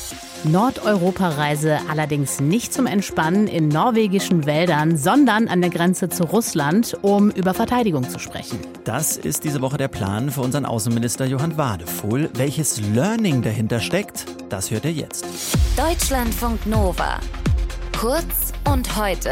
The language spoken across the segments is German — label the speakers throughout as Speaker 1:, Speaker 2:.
Speaker 1: Nordeuropa-Reise allerdings nicht zum Entspannen in norwegischen Wäldern, sondern an der Grenze zu Russland, um über Verteidigung zu sprechen.
Speaker 2: Das ist diese Woche der Plan für unseren Außenminister Johann Wadefuhl. Welches Learning dahinter steckt, das hört ihr jetzt.
Speaker 3: Deutschlandfunk Nova. Kurz und heute.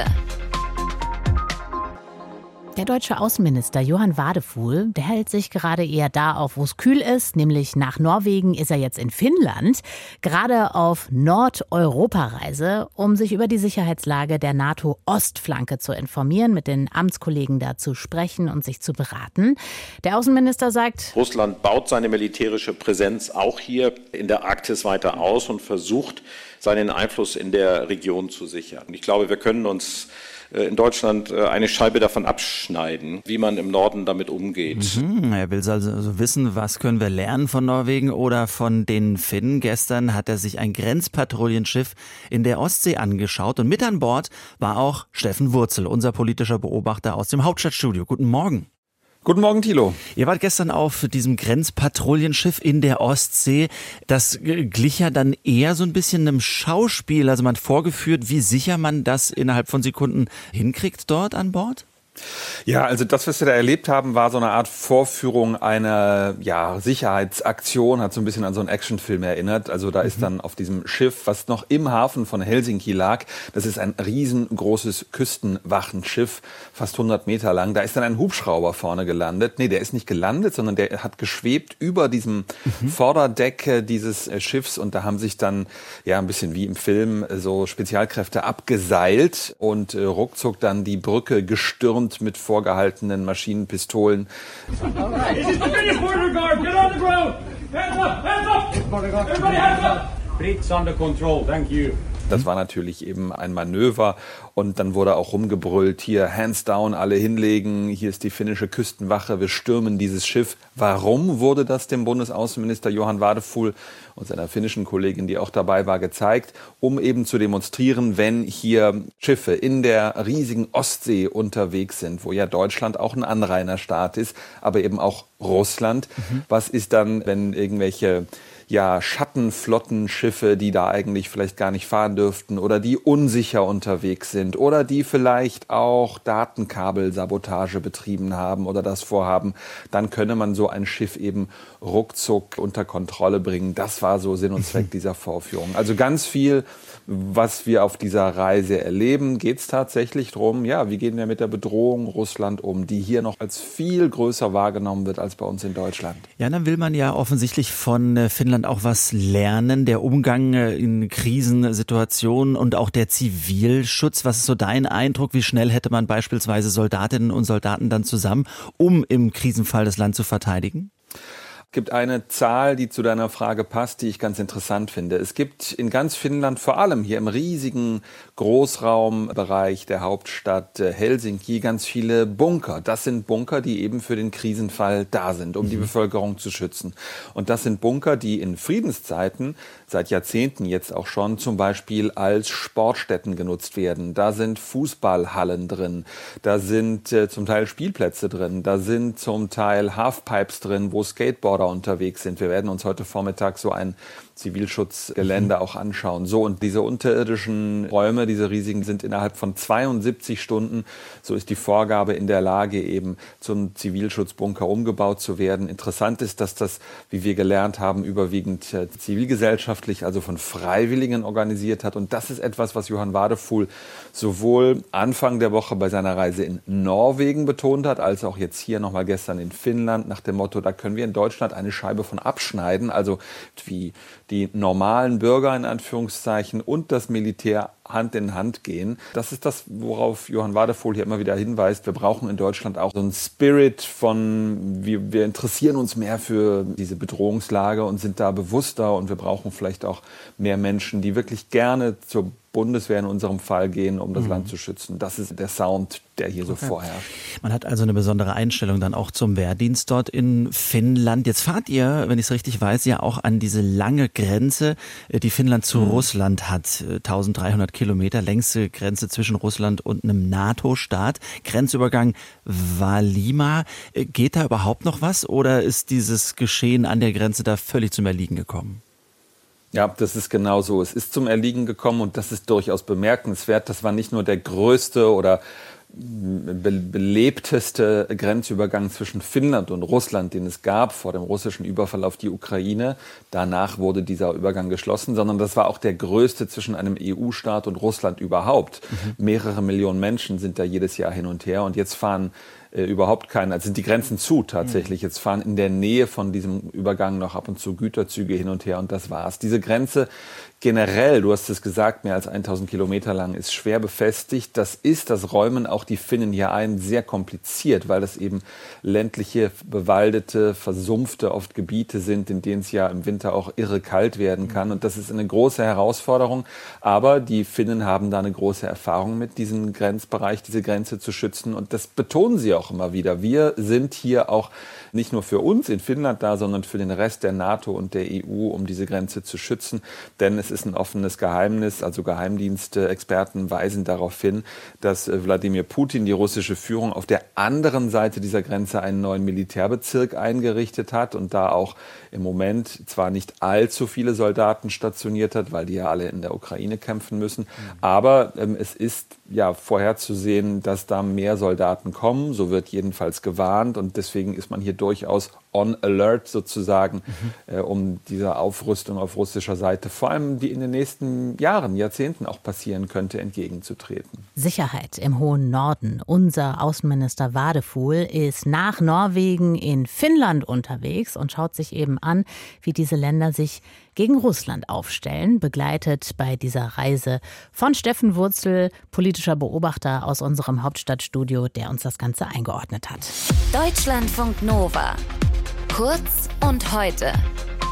Speaker 1: Der deutsche Außenminister Johann Wadefuhl, der hält sich gerade eher da auf, wo es kühl ist, nämlich nach Norwegen ist er jetzt in Finnland, gerade auf Nordeuropa-Reise, um sich über die Sicherheitslage der NATO-Ostflanke zu informieren, mit den Amtskollegen da zu sprechen und sich zu beraten. Der Außenminister sagt,
Speaker 4: Russland baut seine militärische Präsenz auch hier in der Arktis weiter aus und versucht, seinen Einfluss in der Region zu sichern. Ich glaube, wir können uns in Deutschland eine Scheibe davon abschneiden, wie man im Norden damit umgeht.
Speaker 2: Er will also wissen, was können wir lernen von Norwegen oder von den Finnen. Gestern hat er sich ein Grenzpatrouillenschiff in der Ostsee angeschaut und mit an Bord war auch Steffen Wurzel, unser politischer Beobachter aus dem Hauptstadtstudio. Guten Morgen.
Speaker 5: Guten Morgen, Thilo.
Speaker 2: Ihr wart gestern auf diesem Grenzpatrouillenschiff in der Ostsee. Das glich ja dann eher so ein bisschen einem Schauspiel. Also man hat vorgeführt, wie sicher man das innerhalb von Sekunden hinkriegt dort an Bord?
Speaker 5: Ja, also das, was wir da erlebt haben, war so eine Art Vorführung einer Sicherheitsaktion, hat so ein bisschen an so einen Actionfilm erinnert. Also da ist dann auf diesem Schiff, was noch im Hafen von Helsinki lag, das ist ein riesengroßes Küstenwachenschiff, fast 100 Meter lang, da ist dann ein Hubschrauber vorne gelandet. Nee, der ist nicht gelandet, sondern der hat geschwebt über diesem Vorderdeck dieses Schiffs und da haben sich dann, ein bisschen wie im Film, so Spezialkräfte abgeseilt und ruckzuck dann die Brücke gestürmt mit vorgehaltenen Maschinenpistolen. Das war natürlich eben ein Manöver und dann wurde auch rumgebrüllt, hier hands down, alle hinlegen, hier ist die finnische Küstenwache, wir stürmen dieses Schiff. Warum wurde das dem Bundesaußenminister Johann Wadefuhl und seiner finnischen Kollegin, die auch dabei war, gezeigt, um eben zu demonstrieren, wenn hier Schiffe in der riesigen Ostsee unterwegs sind, wo ja Deutschland auch ein Anrainerstaat ist, aber eben auch Russland. Was ist dann, wenn irgendwelche Schattenflottenschiffe, die da eigentlich vielleicht gar nicht fahren dürften oder die unsicher unterwegs sind oder die vielleicht auch Datenkabelsabotage betrieben haben oder das vorhaben, dann könne man so ein Schiff eben ruckzuck unter Kontrolle bringen. Das war so Sinn und Zweck dieser Vorführung. Also ganz viel, was wir auf dieser Reise erleben, geht es tatsächlich darum, wie gehen wir mit der Bedrohung Russland um, die hier noch als viel größer wahrgenommen wird als bei uns in Deutschland.
Speaker 2: Ja, dann will man ja offensichtlich von Finnland auch was lernen, der Umgang in Krisensituationen und auch der Zivilschutz. Was ist so dein Eindruck? Wie schnell hätte man beispielsweise Soldatinnen und Soldaten dann zusammen, um im Krisenfall das Land zu verteidigen?
Speaker 5: Es gibt eine Zahl, die zu deiner Frage passt, die ich ganz interessant finde. Es gibt in ganz Finnland, vor allem hier im riesigen Großraumbereich der Hauptstadt Helsinki, ganz viele Bunker. Das sind Bunker, die eben für den Krisenfall da sind, um die Bevölkerung zu schützen. Und das sind Bunker, die in Friedenszeiten, seit Jahrzehnten jetzt auch schon, zum Beispiel als Sportstätten genutzt werden. Da sind Fußballhallen drin, da sind zum Teil Spielplätze drin, da sind zum Teil Halfpipes drin, wo Skateboarder unterwegs sind. Wir werden uns heute Vormittag so ein Zivilschutzgelände auch anschauen. So, und diese unterirdischen Räume, diese riesigen, sind innerhalb von 72 Stunden, so ist die Vorgabe, in der Lage, eben zum Zivilschutzbunker umgebaut zu werden. Interessant ist, dass das, wie wir gelernt haben, überwiegend zivilgesellschaftlich, also von Freiwilligen organisiert hat. Und das ist etwas, was Johann Wadefuhl sowohl Anfang der Woche bei seiner Reise in Norwegen betont hat, als auch jetzt hier nochmal gestern in Finnland, nach dem Motto, da können wir in Deutschland eine Scheibe von abschneiden, also wie die normalen Bürger in Anführungszeichen und das Militär Hand in Hand gehen. Das ist das, worauf Johann Wadefuhl hier immer wieder hinweist. Wir brauchen in Deutschland auch so einen Spirit von, wir interessieren uns mehr für diese Bedrohungslage und sind da bewusster und wir brauchen vielleicht auch mehr Menschen, die wirklich gerne zur Bundeswehr in unserem Fall gehen, um das Land zu schützen. Das ist der Sound, der hier so vorherrscht.
Speaker 2: Man hat also eine besondere Einstellung dann auch zum Wehrdienst dort in Finnland. Jetzt fahrt ihr, wenn ich es richtig weiß, ja auch an diese lange Grenze, die Finnland zu Russland hat. 1300 Kilometer, längste Grenze zwischen Russland und einem NATO-Staat. Grenzübergang Valima. Geht da überhaupt noch was oder ist dieses Geschehen an der Grenze da völlig zum Erliegen gekommen?
Speaker 5: Ja, das ist genau so. Es ist zum Erliegen gekommen und das ist durchaus bemerkenswert. Das war nicht nur der größte oder belebteste Grenzübergang zwischen Finnland und Russland, den es gab vor dem russischen Überfall auf die Ukraine. Danach wurde dieser Übergang geschlossen, sondern das war auch der größte zwischen einem EU-Staat und Russland überhaupt. Mehrere Millionen Menschen sind da jedes Jahr hin und her und jetzt fahren also sind die Grenzen zu tatsächlich. Jetzt fahren in der Nähe von diesem Übergang noch ab und zu Güterzüge hin und her und das war's. Diese Grenze generell, du hast es gesagt, mehr als 1000 Kilometer lang, ist schwer befestigt. Das räumen auch die Finnen hier ein, sehr kompliziert, weil das eben ländliche, bewaldete, versumpfte oft Gebiete sind, in denen es ja im Winter auch irre kalt werden kann. Und das ist eine große Herausforderung. Aber die Finnen haben da eine große Erfahrung mit, diesen Grenzbereich, diese Grenze zu schützen. Und das betonen sie auch immer wieder. Wir sind hier auch nicht nur für uns in Finnland da, sondern für den Rest der NATO und der EU, um diese Grenze zu schützen. Denn es ist ein offenes Geheimnis, also Geheimdienstexperten weisen darauf hin, dass Wladimir Putin, die russische Führung, auf der anderen Seite dieser Grenze einen neuen Militärbezirk eingerichtet hat und da auch im Moment zwar nicht allzu viele Soldaten stationiert hat, weil die ja alle in der Ukraine kämpfen müssen, aber es ist ja vorherzusehen, dass da mehr Soldaten kommen, so wird jedenfalls gewarnt und deswegen ist man hier durchaus on alert sozusagen, um dieser Aufrüstung auf russischer Seite, vor allem die in den nächsten Jahren, Jahrzehnten auch passieren könnte, entgegenzutreten.
Speaker 1: Sicherheit im hohen Norden. Unser Außenminister Vardeful ist nach Norwegen in Finnland unterwegs und schaut sich eben an, wie diese Länder sich gegen Russland aufstellen, begleitet bei dieser Reise von Steffen Wurzel, politischer Beobachter aus unserem Hauptstadtstudio, der uns das Ganze eingeordnet hat.
Speaker 3: Deutschlandfunk Nova. Kurz und heute.